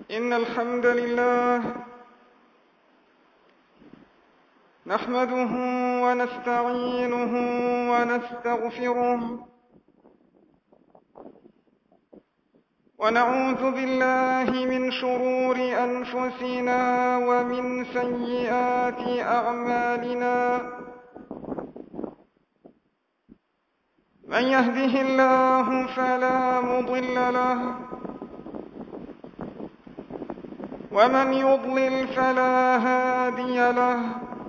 إن الحمد لله نحمده ونستعينه ونستغفره ونعوذ بالله من شرور أنفسنا ومن سيئات أعمالنا. من يهده الله فلا مضل له ومن يضلل فلا هادي له.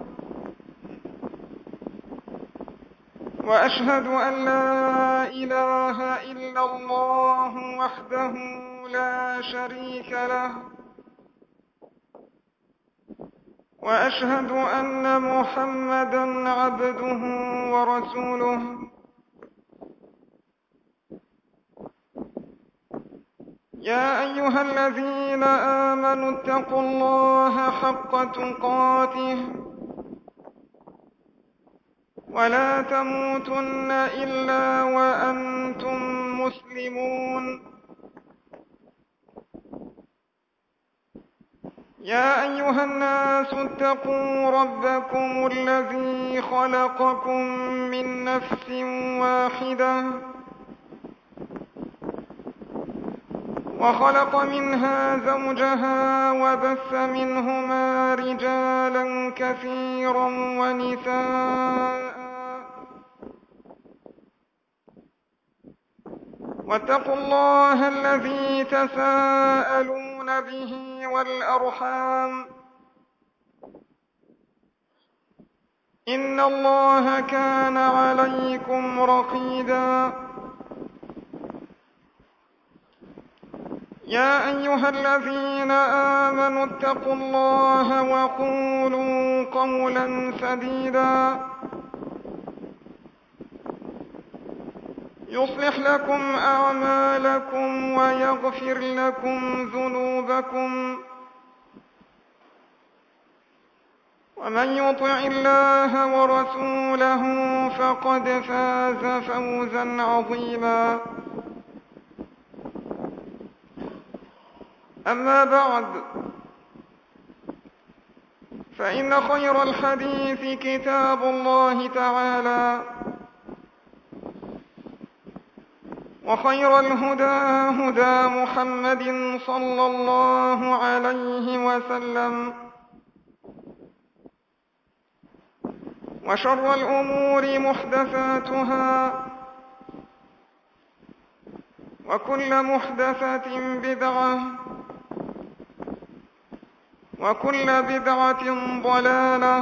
وأشهد أن لا إله إلا الله وحده لا شريك له، وأشهد أن محمدًا عبده ورسوله. يا أيها الذين آمنوا اتقوا الله حق تقاته ولا تموتن إلا وأنتم مسلمون. يا أيها الناس اتقوا ربكم الذي خلقكم من نفس واحدة وخلق منها زوجها وبث منهما رجالا كثيرا ونساء، واتقوا الله الذي تساءلون به والأرحام إن الله كان عليكم رقيبا. يا أيها الذين آمنوا اتقوا الله وقولوا قولا سديدا يصلح لكم أعمالكم ويغفر لكم ذنوبكم، ومن يطع الله ورسوله فقد فاز فوزا عظيما. أما بعد، فإن خير الحديث كتاب الله تعالى، وخير الهدى هدى محمد صلى الله عليه وسلم، وشر الأمور محدثاتها، وكل محدثة بدعة، وكل بدعة ضلالة،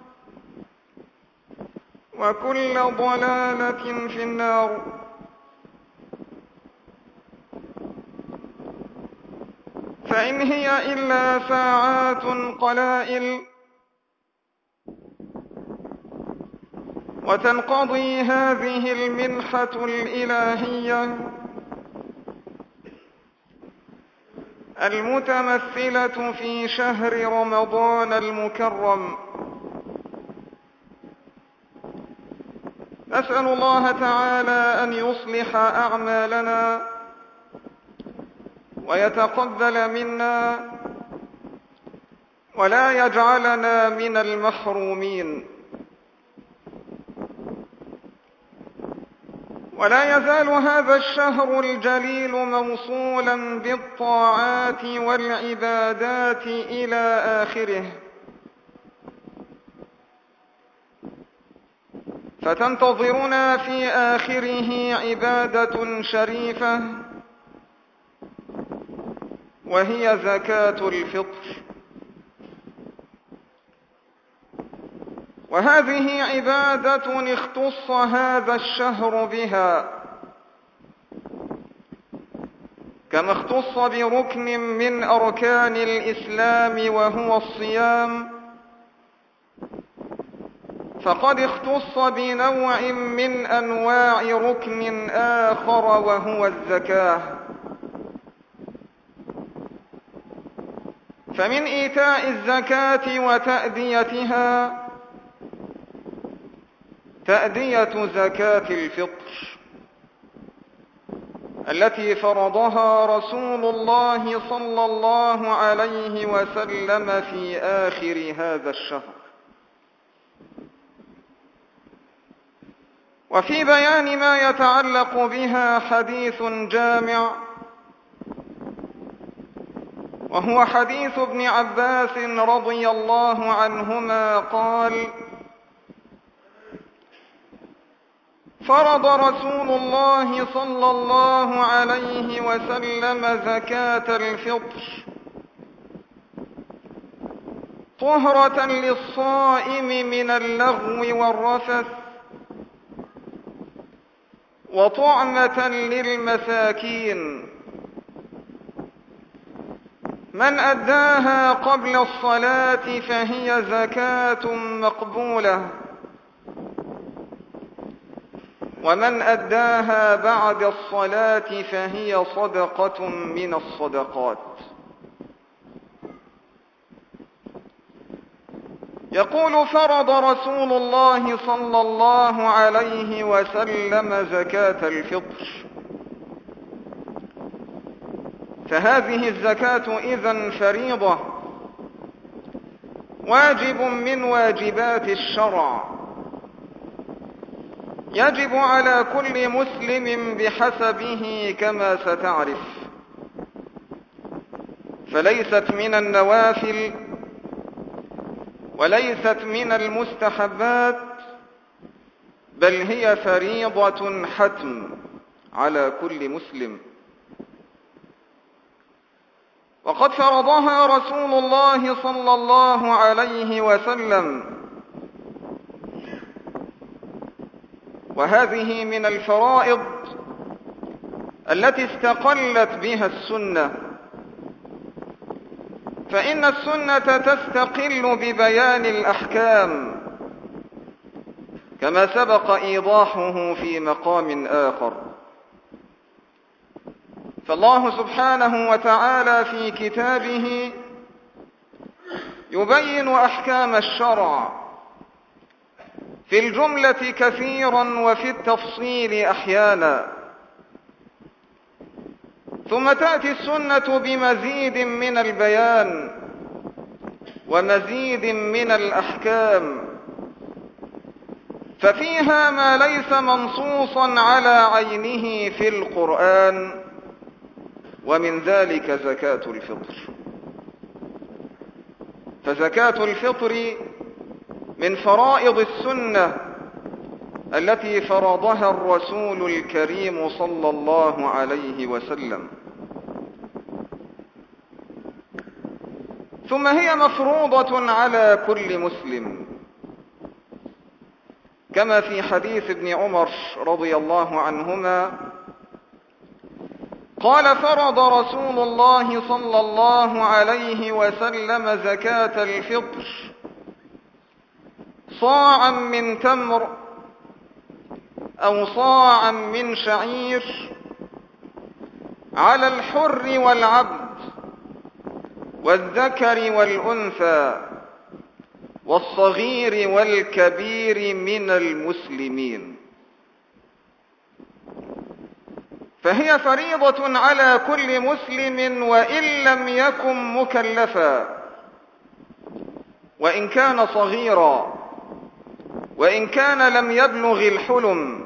وكل ضلالة في النار. فإن هي إلا ساعات قلائل وتنقضي هذه المنحة الإلهية المتمثلة في شهر رمضان المكرم. نسأل الله تعالى أن يصلح أعمالنا ويتقبل منا ولا يجعلنا من المحرومين. ولا يزال هذا الشهر الجليل موصولا بالطاعات والعبادات إلى آخره، فتنتظرنا في آخره عبادة شريفة وهي زكاة الفطر. وهذه عبادة اختص هذا الشهر بها، كما اختص بركن من أركان الإسلام وهو الصيام، فقد اختص بنوع من أنواع ركن آخر وهو الزكاة. فمن إيتاء الزكاة وتأديتها تأدية زكاة الفطر التي فرضها رسول الله صلى الله عليه وسلم في آخر هذا الشهر. وفي بيان ما يتعلق بها حديث جامع، وهو حديث ابن عباس رضي الله عنهما قال: فرض رسول الله صلى الله عليه وسلم زكاة الفطر طهرة للصائم من اللغو والرفث وطعمة للمساكين، من أداها قبل الصلاة فهي زكاة مقبولة، ومن أداها بعد الصلاة فهي صدقة من الصدقات. يقول: فرض رسول الله صلى الله عليه وسلم زكاة الفطر، فهذه الزكاة إذن فريضة، واجب من واجبات الشرع، يجب على كل مسلم بحسبه كما ستعرف، فليست من النوافل وليست من المستحبات، بل هي فريضة حتم على كل مسلم. وقد فرضها رسول الله صلى الله عليه وسلم، وهذه من الفرائض التي استقلت بها السنة، فإن السنة تستقل ببيان الأحكام كما سبق إيضاحه في مقام آخر. فالله سبحانه وتعالى في كتابه يبين أحكام الشرع في الجملة كثيرا وفي التفصيل أحيانا، ثم تأتي السنة بمزيد من البيان ومزيد من الأحكام، ففيها ما ليس منصوصا على عينه في القرآن، ومن ذلك زكاة الفطر. فزكاة الفطر من فرائض السنة التي فرضها الرسول الكريم صلى الله عليه وسلم، ثم هي مفروضة على كل مسلم، كما في حديث ابن عمر رضي الله عنهما قال: فرض رسول الله صلى الله عليه وسلم زكاة الفطر صاعا من تمر أو صاعا من شعير على الحر والعبد والذكر والأنثى والصغير والكبير من المسلمين. فهي فريضة على كل مسلم وإن لم يكن مكلفا، وإن كان صغيرا، وإن كان لم يبلغ الحلم،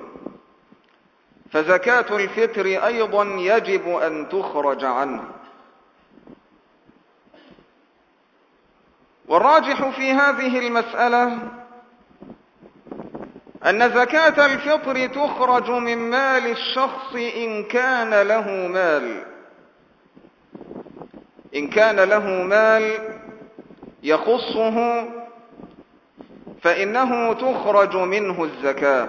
فزكاة الفطر أيضا يجب أن تخرج عنه. والراجح في هذه المسألة أن زكاة الفطر تخرج من مال الشخص إن كان له مال، إن كان له مال يخصه فإنه تخرج منه الزكاة،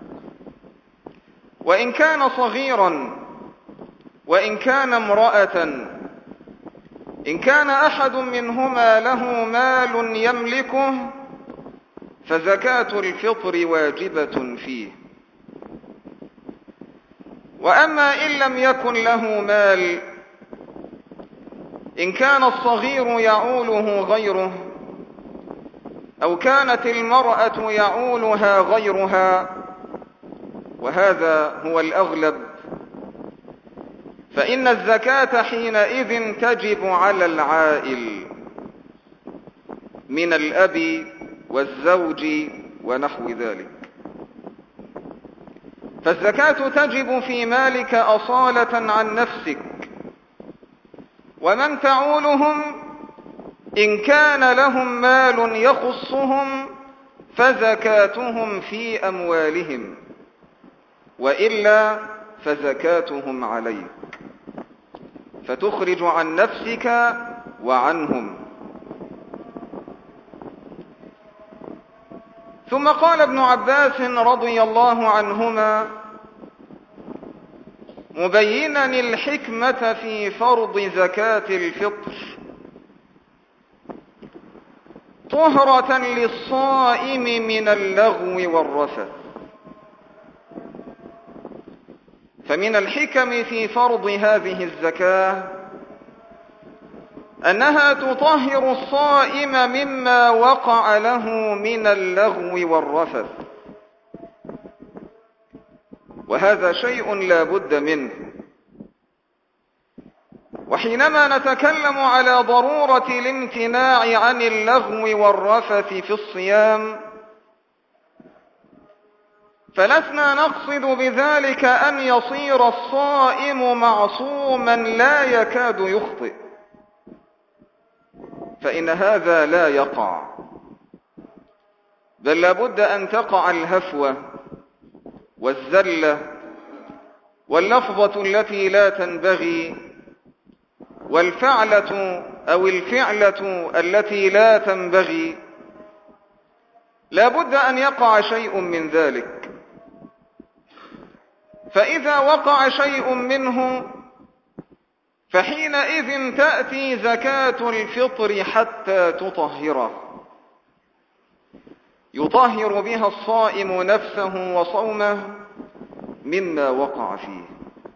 وإن كان صغيرا، وإن كان امرأة، إن كان أحد منهما له مال يملكه فزكاة الفطر واجبة فيه. وأما إن لم يكن له مال، إن كان الصغير يعوله غيره، أو كانت المرأة يعولها غيرها، وهذا هو الأغلب، فإن الزكاة حينئذ تجب على العائل من الأب والزوج ونحو ذلك. فالزكاة تجب في مالك أصالة عن نفسك، ومن تعولهم إن كان لهم مال يخصهم فزكاتهم في أموالهم، وإلا فزكاتهم عليك، فتخرج عن نفسك وعنهم. ثم قال ابن عباس رضي الله عنهما مبينا الحكمة في فرض زكاة الفطر: طهرة للصائم من اللغو والرفث. فمن الحكم في فرض هذه الزكاة أنها تطهر الصائم مما وقع له من اللغو والرفث، وهذا شيء لا بد منه. وحينما نتكلم على ضرورة الامتناع عن اللغو والرفث في الصيام، فلسنا نقصد بذلك أن يصير الصائم معصوما لا يكاد يخطئ، فإن هذا لا يقع، بل لابد أن تقع الهفوة والزلة واللفظة التي لا تنبغي والفعلة أو الفعلة التي لا تنبغي، لابد أن يقع شيء من ذلك. فإذا وقع شيء منه فحينئذ تأتي زكاة الفطر حتى تطهره، يطهر بها الصائم نفسه وصومه مما وقع فيه.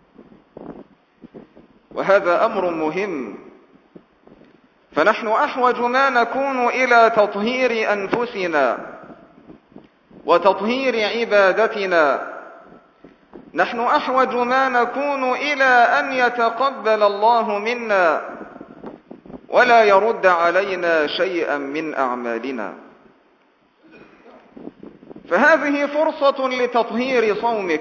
وهذا أمر مهم، فنحن أحوج ما نكون إلى تطهير أنفسنا وتطهير عبادتنا، نحن أحوج ما نكون إلى أن يتقبل الله منا ولا يرد علينا شيئا من أعمالنا. فهذه فرصة لتطهير صومك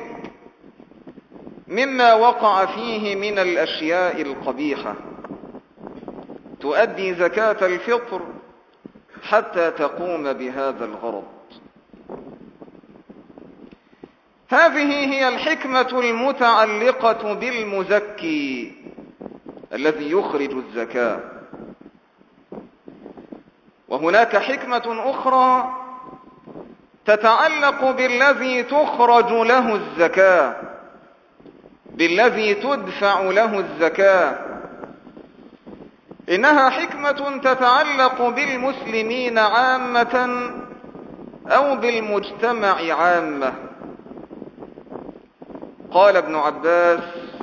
مما وقع فيه من الأشياء القبيحة، تؤدي زكاة الفطر حتى تقوم بهذا الغرض. هذه هي الحكمة المتعلقة بالمزكي الذي يخرج الزكاة. وهناك حكمة أخرى تتعلق بالذي تخرج له الزكاة، بالذي تدفع له الزكاة. إنها حكمة تتعلق بالمسلمين عامة أو بالمجتمع عامة. قال ابن عباس: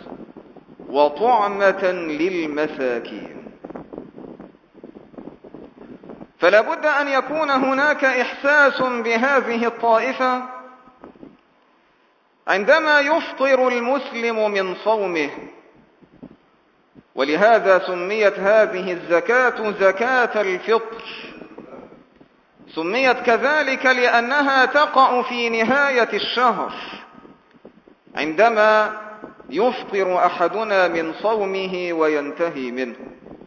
وطعمة للمساكين. فلا بد أن يكون هناك إحساس بهذه الطائفة عندما يفطر المسلم من صومه. ولهذا سميت هذه الزكاة زكاة الفطر، سميت كذلك لأنها تقع في نهاية الشهر عندما يفطر أحدنا من صومه وينتهي منه.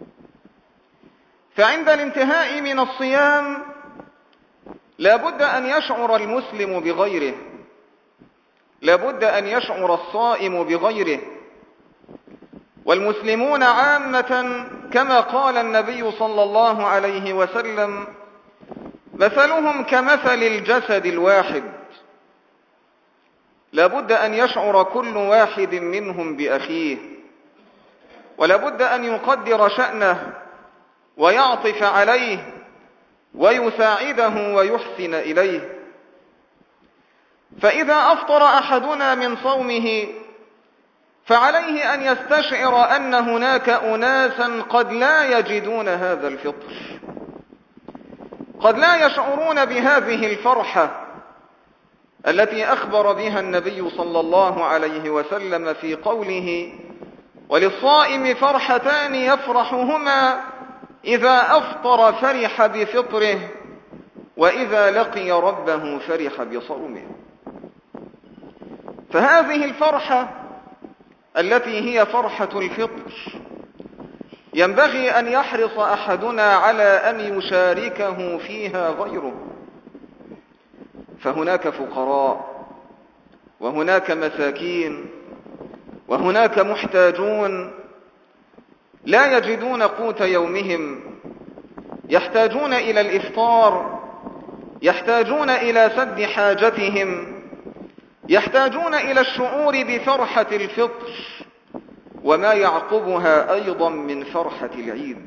فعند الانتهاء من الصيام لا بد أن يشعر المسلم بغيره، لا بد أن يشعر الصائم بغيره. والمسلمون عامة كما قال النبي صلى الله عليه وسلم: مثلهم كمثل الجسد الواحد. لا بد أن يشعر كل واحد منهم بأخيه، ولا بد أن يقدر شأنه ويعطف عليه ويساعده ويحسن إليه. فإذا أفطر أحدنا من صومه فعليه أن يستشعر أن هناك أناسا قد لا يجدون هذا الفطر، قد لا يشعرون بهذه الفرحة التي أخبر بها النبي صلى الله عليه وسلم في قوله: وللصائم فرحتان يفرحهما: إذا أفطر فرح بفطره، وإذا لقي ربه فرح بصومه. فهذه الفرحة التي هي فرحة الفطر ينبغي أن يحرص أحدنا على أن يشاركه فيها غيره. فهناك فقراء، وهناك مساكين، وهناك محتاجون لا يجدون قوت يومهم، يحتاجون إلى الإفطار، يحتاجون إلى سد حاجتهم، يحتاجون إلى الشعور بفرحة الفطر وما يعقبها أيضا من فرحة العيد.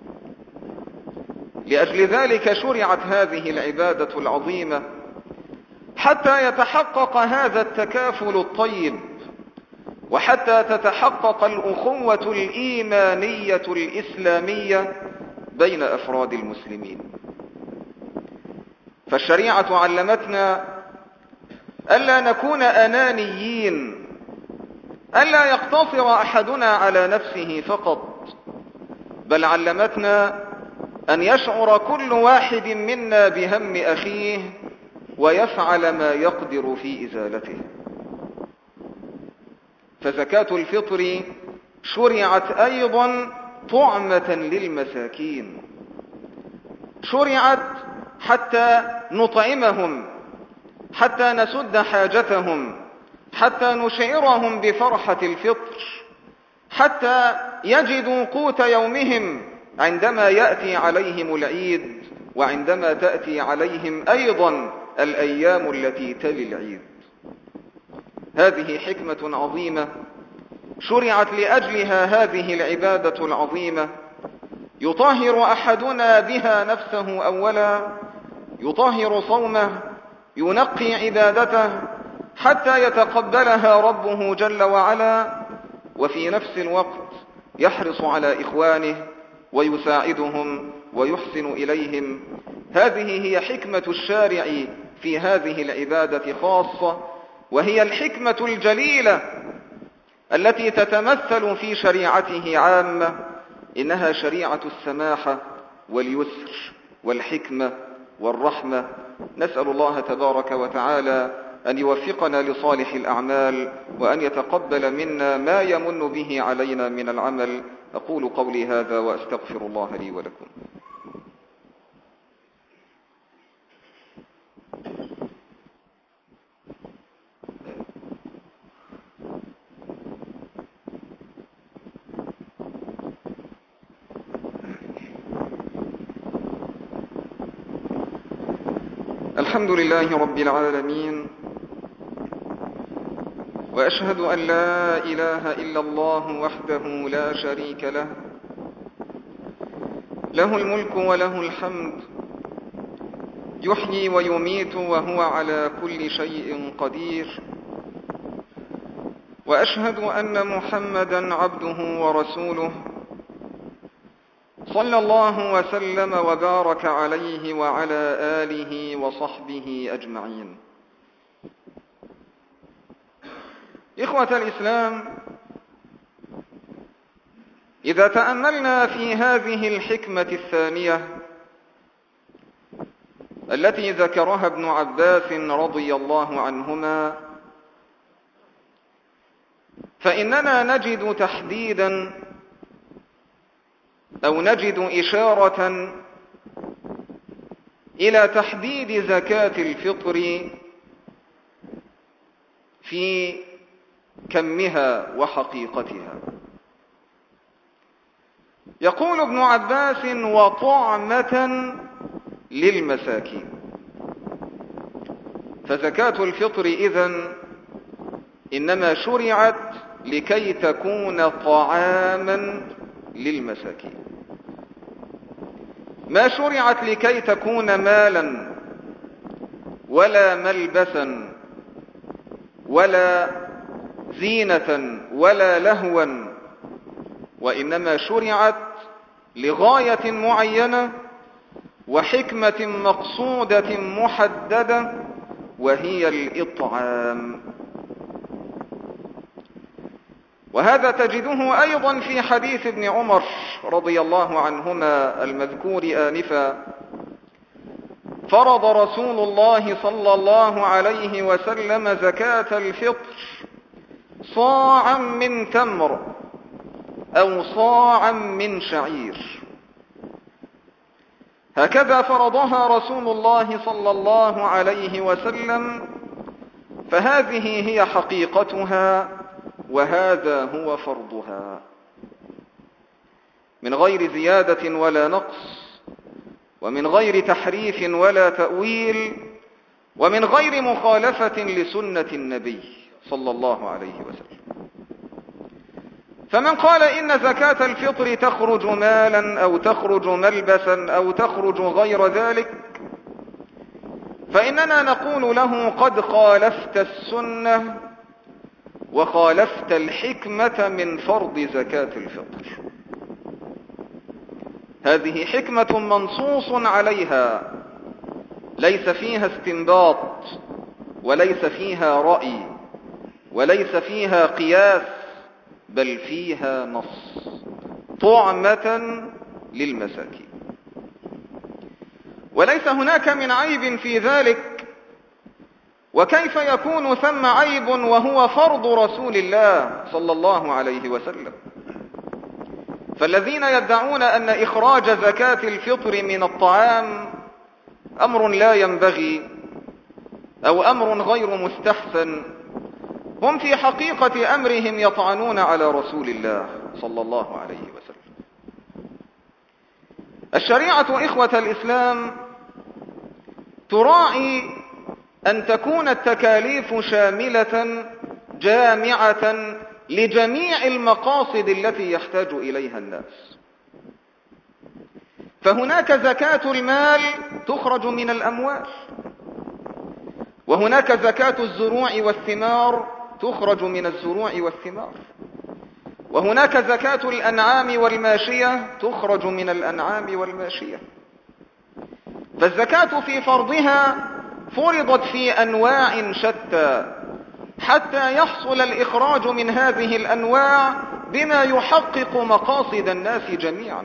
لأجل ذلك شرعت هذه العبادة العظيمة حتى يتحقق هذا التكافل الطيب، وحتى تتحقق الأخوة الإيمانية الإسلامية بين أفراد المسلمين. فالشريعة علمتنا ألا نكون أنانيين، ألا يقتصر أحدنا على نفسه فقط، بل علمتنا أن يشعر كل واحد منا بهم أخيه ويفعل ما يقدر في إزالته. فزكاة الفطر شرعت أيضا طعمة للمساكين، شرعت حتى نطعمهم، حتى نسد حاجتهم، حتى نشعرهم بفرحة الفطر، حتى يجدوا قوت يومهم عندما يأتي عليهم العيد، وعندما تأتي عليهم أيضا الأيام التي تلي العيد. هذه حكمة عظيمة شرعت لأجلها هذه العبادة العظيمة، يطهر أحدنا بها نفسه أولا، يطهر صومه، ينقي عبادته حتى يتقبلها ربه جل وعلا، وفي نفس الوقت يحرص على إخوانه ويساعدهم ويحسن إليهم. هذه هي حكمة الشارع في هذه العبادة خاصة، وهي الحكمة الجليلة التي تتمثل في شريعته عامة. إنها شريعة السماحة واليسر والحكمة والرحمة. نسأل الله تبارك وتعالى أن يوفقنا لصالح الأعمال، وأن يتقبل منا ما يمن به علينا من العمل. أقول قولي هذا وأستغفر الله لي ولكم. الحمد لله رب العالمين، وأشهد أن لا إله إلا الله وحده لا شريك له، له الملك وله الحمد، يحيي ويميت وهو على كل شيء قدير. وأشهد أن محمدا عبده ورسوله، صلى الله وسلم وبارك عليه وعلى آله وصحبه أجمعين. إخوة الإسلام، إذا تأملنا في هذه الحكمة الثانية التي ذكرها ابن عباس رضي الله عنهما، فإننا نجد تحديدا أو نجد إشارة إلى تحديد زكاة الفطر في كمها وحقيقتها. يقول ابن عباس: وطعمة للمساكين. فزكاة الفطر إذن إنما شرعت لكي تكون طعاما للمساكين، ما شرعت لكي تكون مالا ولا ملبسا ولا زينة ولا لهوا، وإنما شرعت لغاية معينة وحكمة مقصودة محددة، وهي الإطعام. وهذا تجده أيضا في حديث ابن عمر رضي الله عنهما المذكور آنفا: فرض رسول الله صلى الله عليه وسلم زكاة الفطر صاعا من تمر أو صاعا من شعير. هكذا فرضها رسول الله صلى الله عليه وسلم، فهذه هي حقيقتها وهذا هو فرضها، من غير زيادة ولا نقص، ومن غير تحريف ولا تأويل، ومن غير مخالفة لسنة النبي صلى الله عليه وسلم. فمن قال إن زكاة الفطر تخرج مالا أو تخرج ملبسا أو تخرج غير ذلك، فإننا نقول له: قد خالفت السنة وخالفت الحكمة من فرض زكاة الفطر. هذه حكمة منصوص عليها، ليس فيها استنباط، وليس فيها رأي، وليس فيها قياس، بل فيها نص، طعمة للمساكين. وليس هناك من عيب في ذلك، وكيف يكون ثم عيب وهو فرض رسول الله صلى الله عليه وسلم؟ فالذين يدعون أن إخراج زكاة الفطر من الطعام أمر لا ينبغي أو أمر غير مستحسن، هم في حقيقة أمرهم يطعنون على رسول الله صلى الله عليه وسلم. الشريعة إخوة الإسلام تراعي أن تكون التكاليف شاملة جامعة لجميع المقاصد التي يحتاج إليها الناس. فهناك زكاة المال تخرج من الأموال، وهناك زكاة الزروع والثمار تخرج من الزروع والثمار، وهناك زكاة الأنعام والماشية تخرج من الأنعام والماشية. فالزكاة في فرضها فرضت في أنواع شتى حتى يحصل الإخراج من هذه الأنواع بما يحقق مقاصد الناس جميعا.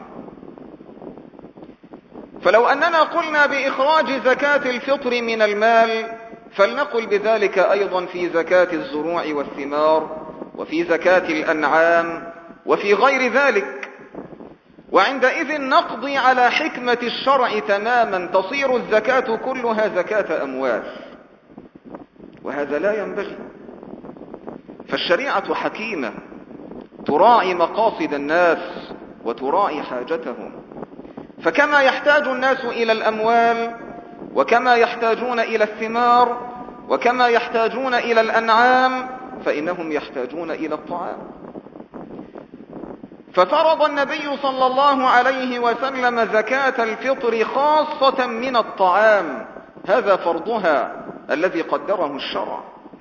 فلو أننا قلنا بإخراج زكاة الفطر من المال، فلنقل بذلك أيضا في زكاة الزروع والثمار، وفي زكاة الأنعام، وفي غير ذلك. وعندئذ نقضي على حكمة الشرع تماما، تصير الزكاة كلها زكاة أموال، وهذا لا ينبغي. فالشريعة حكيمة تراعي مقاصد الناس وتراعي حاجتهم. فكما يحتاج الناس إلى الأموال، وكما يحتاجون إلى الثمار، وكما يحتاجون إلى الأنعام، فإنهم يحتاجون إلى الطعام. ففرض النبي صلى الله عليه وسلم زكاة الفطر خاصة من الطعام، هذا فرضها الذي قدره الشرع.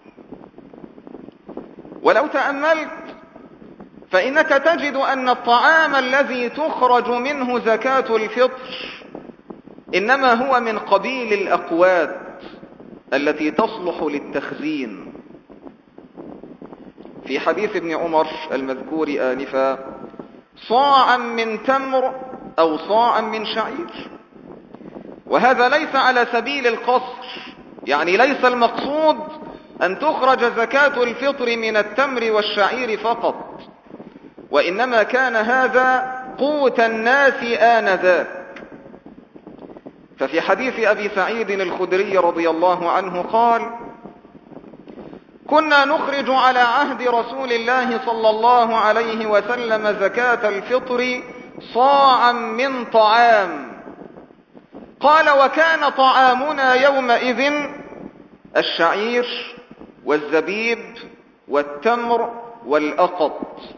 ولو تأملت فإنك تجد أن الطعام الذي تخرج منه زكاة الفطر إنما هو من قبيل الأقوات التي تصلح للتخزين. في حديث ابن عمر المذكور آنفا: صاعا من تمر أو صاعا من شعير. وهذا ليس على سبيل القصر، يعني ليس المقصود أن تخرج زكاة الفطر من التمر والشعير فقط، وإنما كان هذا قوت الناس آنذاك. ففي حديث أبي سعيد الخدري رضي الله عنه قال: كنا نخرج على عهد رسول الله صلى الله عليه وسلم زكاة الفطر صاعا من طعام. قال: وكان طعامنا يومئذ الشعير والزبيب والتمر والأقط.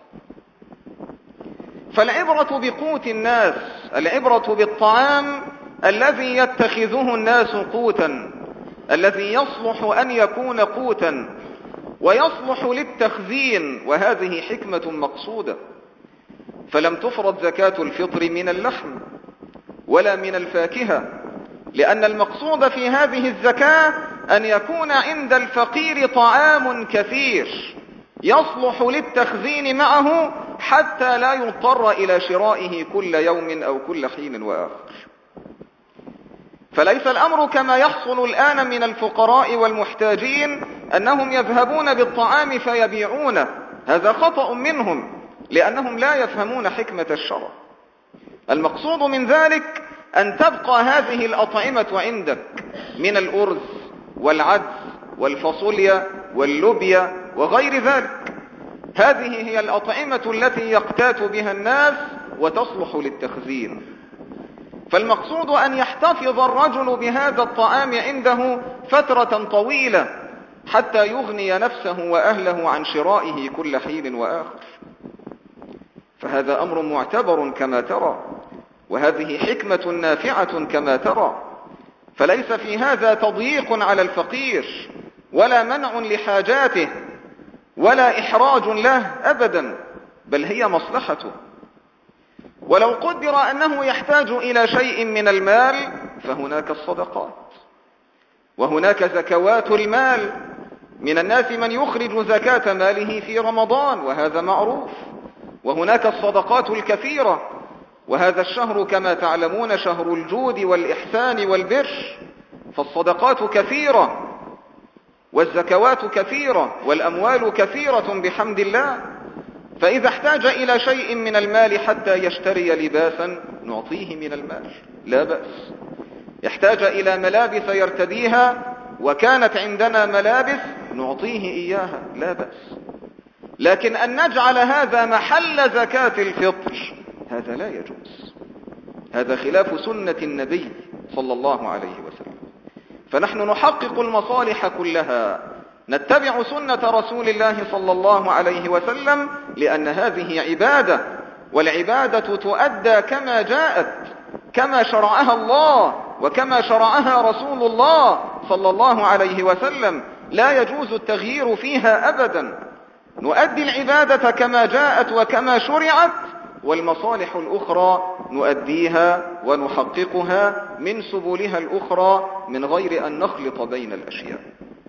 فالعبرة بقوت الناس، العبرة بالطعام الذي يتخذه الناس قوتا، الذي يصلح أن يكون قوتا ويصلح للتخزين، وهذه حكمة مقصودة. فلم تفرض زكاة الفطر من اللحم ولا من الفاكهة، لأن المقصود في هذه الزكاة أن يكون عند الفقير طعام كثير يصلح للتخزين معه حتى لا يضطر إلى شرائه كل يوم أو كل حين وآخر. فليس الأمر كما يحصل الآن من الفقراء والمحتاجين أنهم يذهبون بالطعام فيبيعونه. هذا خطأ منهم لأنهم لا يفهمون حكمة الشرع. المقصود من ذلك أن تبقى هذه الأطعمة عندك من الأرز والعدس والفاصوليا واللوبيا وغير ذلك. هذه هي الأطعمة التي يقتات بها الناس وتصلح للتخزين. فالمقصود أن يحتفظ الرجل بهذا الطعام عنده فترة طويلة حتى يغني نفسه وأهله عن شرائه كل حين وآخر. فهذا أمر معتبر كما ترى، وهذه حكمة نافعة كما ترى. فليس في هذا تضييق على الفقير ولا منع لحاجاته ولا إحراج له أبدا، بل هي مصلحته. ولو قدر أنه يحتاج إلى شيء من المال فهناك الصدقات، وهناك زكوات المال. من الناس من يخرج زكاة ماله في رمضان وهذا معروف، وهناك الصدقات الكثيرة، وهذا الشهر كما تعلمون شهر الجود والإحسان والبر، فالصدقات كثيرة والزكوات كثيرة والأموال كثيرة بحمد الله. فإذا احتاج إلى شيء من المال حتى يشتري لباسا نعطيه من المال لا بأس. يحتاج إلى ملابس يرتديها وكانت عندنا ملابس نعطيه إياها لا بأس. لكن أن نجعل هذا محل زكاة الفطر هذا لا يجوز، هذا خلاف سنة النبي صلى الله عليه وسلم. فنحن نحقق المصالح كلها، نتبع سنة رسول الله صلى الله عليه وسلم، لأن هذه عبادة، والعبادة تؤدى كما جاءت، كما شرعها الله وكما شرعها رسول الله صلى الله عليه وسلم، لا يجوز التغيير فيها أبدا. نؤدي العبادة كما جاءت وكما شرعت، والمصالح الأخرى نؤديها ونحققها من سبلها الأخرى من غير أن نخلط بين الأشياء.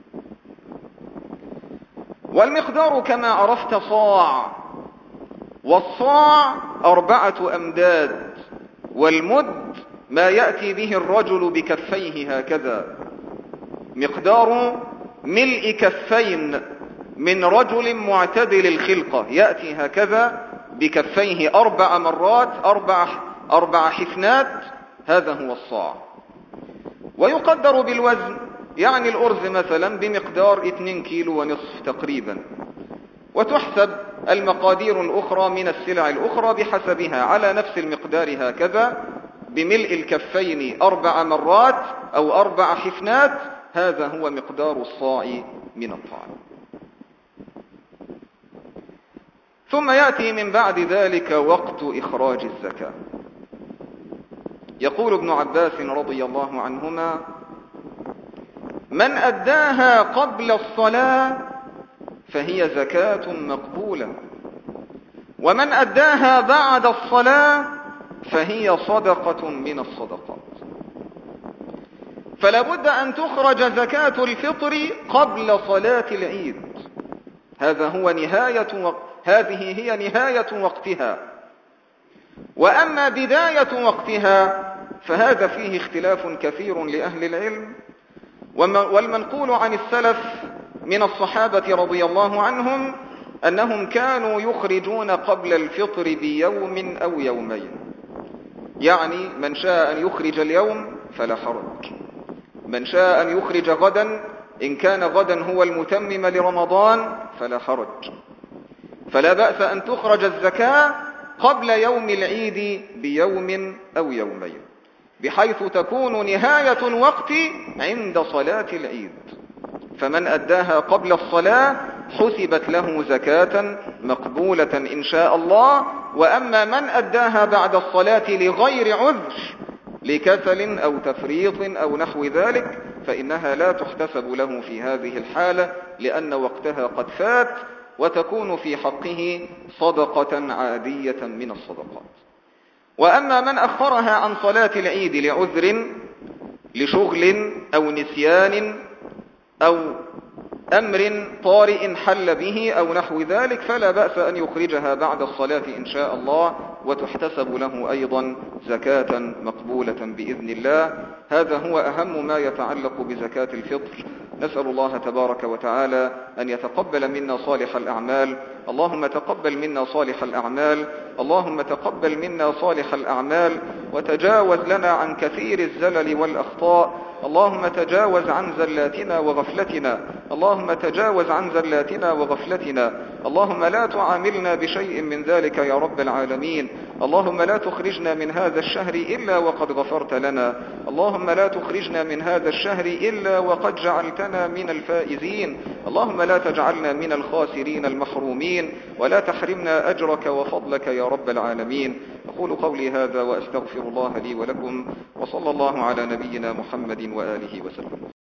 والمقدار كما عرفت صاع، والصاع 4 أمداد، والمد ما يأتي به الرجل بكفيه هكذا، مقدار ملء كفين من رجل معتدل الخلقة، يأتي هكذا بكفيه 4 مرات، 4 حفنات، هذا هو الصاع. ويقدر بالوزن، يعني الأرز مثلا بمقدار 2 كيلو ونصف تقريبا، وتحسب المقادير الأخرى من السلع الأخرى بحسبها على نفس المقدار هكذا بملء الكفين 4 مرات أو 4 حفنات، هذا هو مقدار الصاع من الطعام. ثم يأتي من بعد ذلك وقت إخراج الزكاة. يقول ابن عباس رضي الله عنهما: من أداها قبل الصلاة فهي زكاة مقبولة، ومن أداها بعد الصلاة فهي صدقة من الصدقات. فلا بد أن تخرج زكاة الفطر قبل صلاة العيد، هذه هي نهاية وقتها. وأما بداية وقتها فهذا فيه اختلاف كثير لأهل العلم. والمنقول عن السلف من الصحابة رضي الله عنهم أنهم كانوا يخرجون قبل الفطر بيوم أو يومين، يعني من شاء أن يخرج اليوم فلا حرج، من شاء أن يخرج غدا، إن كان غدا هو المتمم لرمضان فلا حرج. فلا بأس أن تخرج الزكاة قبل يوم العيد بيوم أو يومين، بحيث تكون نهاية الوقت عند صلاة العيد. فمن أداها قبل الصلاة حسبت له زكاة مقبولة إن شاء الله. وأما من أداها بعد الصلاة لغير عذر، لكسل أو تفريط أو نحو ذلك، فإنها لا تحتسب له في هذه الحالة، لأن وقتها قد فات، وتكون في حقه صدقة عادية من الصدقات. وأما من أخرها عن صلاة العيد لعذر، لشغل أو نسيان أو أمر طارئ حل به أو نحو ذلك، فلا بأس أن يخرجها بعد الصلاة إن شاء الله، وتحتسب له أيضا زكاة مقبولة بإذن الله. هذا هو أهم ما يتعلق بزكاة الفطر. نسأل الله تبارك وتعالى أن يتقبل منا صالح الأعمال. اللهم تقبل منا صالح الأعمال، اللهم تقبل منا صالح الأعمال، وتجاوز لنا عن كثير الزلل والأخطاء. اللهم تجاوز عن زلاتنا وغفلتنا، اللهم تجاوز عن زلاتنا وغفلتنا. اللهم لا تعاملنا بشيء من ذلك يا رب العالمين. اللهم لا تخرجنا من هذا الشهر إلا وقد غفرت لنا، اللهم لا تخرجنا من هذا الشهر إلا وقد جعلتنا من الفائزين. اللهم لا تجعلنا من الخاسرين المحرومين، ولا تحرمنا أجرك وفضلك يا رب العالمين. أقول قولي هذا وأستغفر الله لي ولكم، وصلى الله على نبينا محمد وآله وسلم.